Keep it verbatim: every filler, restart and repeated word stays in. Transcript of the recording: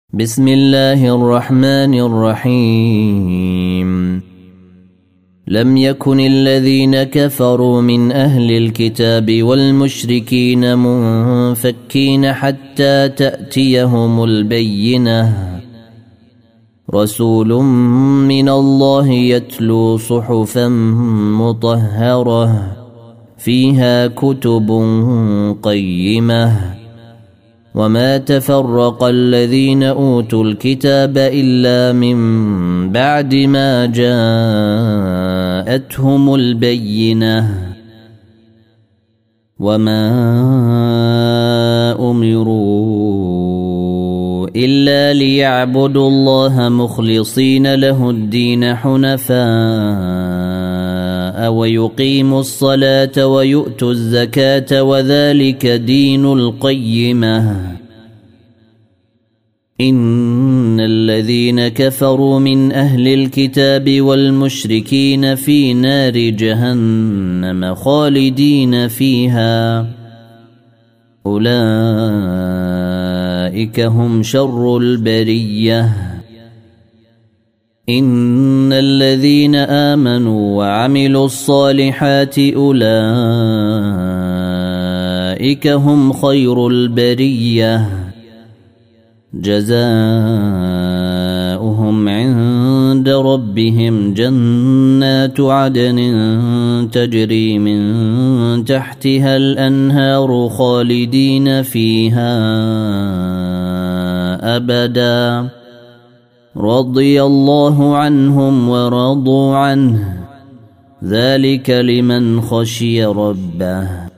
بسم الله الرحمن الرحيم لم يكن الذين كفروا من أهل الكتاب والمشركين منفكين حتى تأتيهم البينة رسول من الله يتلو صحفا مطهرة فيها كتب قيمة وما تفرق الذين أوتوا الكتاب إلا من بعد ما جاءتهم البينة وما أمروا إلا ليعبدوا الله مخلصين له الدين حنفاء ويقيموا الصلاة ويؤتوا الزكاة وذلك دين القيمة إن الذين كفروا من أهل الكتاب والمشركين في نار جهنم خالدين فيها أولئك هم شر البرية إن الذين آمنوا وعملوا الصالحات أولئك هم خير البرية جزاؤهم عند ربهم جنات عدن تجري من تحتها الأنهار خالدين فيها أبدا رضي الله عنهم ورضوا عنه ذلك لمن خشي ربه